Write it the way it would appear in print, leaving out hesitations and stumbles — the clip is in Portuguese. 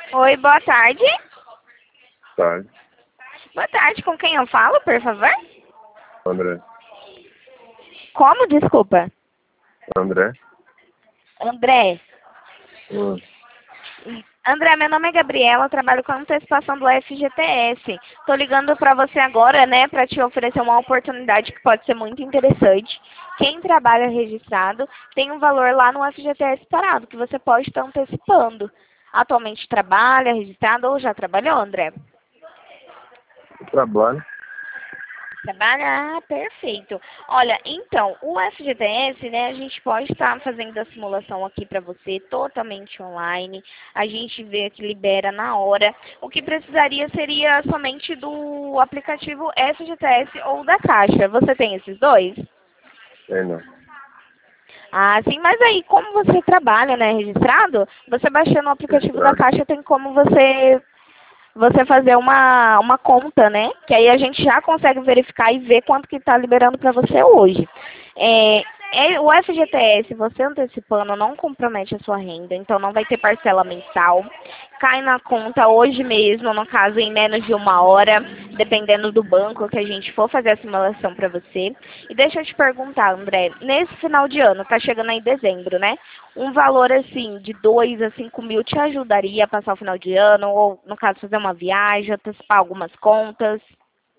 Oi, boa tarde. Tá, Boa tarde, com quem eu falo, por favor? André. Como, desculpa? André? André. Hum, André, meu nome é Gabriela, eu trabalho com a antecipação do FGTS. Tô ligando para você agora, né, para te oferecer uma oportunidade que pode ser muito interessante. Quem trabalha registrado tem um valor lá no FGTS parado, que você pode estar antecipando. Atualmente trabalha registrado ou já trabalhou, André? eu trabalho. Trabalha? Ah, perfeito. Olha, então, o FGTS, né, a gente pode estar fazendo a simulação aqui para você totalmente online. A gente vê que libera na hora. O que precisaria seria somente do aplicativo FGTS ou da Caixa. Você tem esses dois? Tem não. Ah, sim, mas aí, como você trabalha, né, registrado, você baixando o aplicativo da Registrado. Caixa tem como você fazer uma conta, né? Que aí a gente já consegue verificar e ver quanto que está liberando para você hoje. O FGTS, você antecipando, não compromete a sua renda, então não vai ter parcela mensal. Cai na conta hoje mesmo, no caso em menos de uma hora, dependendo do banco que a gente for fazer a simulação para você. E deixa eu te perguntar, André, nesse final de ano, tá chegando aí dezembro, né? Um valor assim de 2 a 5 mil te ajudaria a passar o final de ano, ou no caso fazer uma viagem, antecipar algumas contas?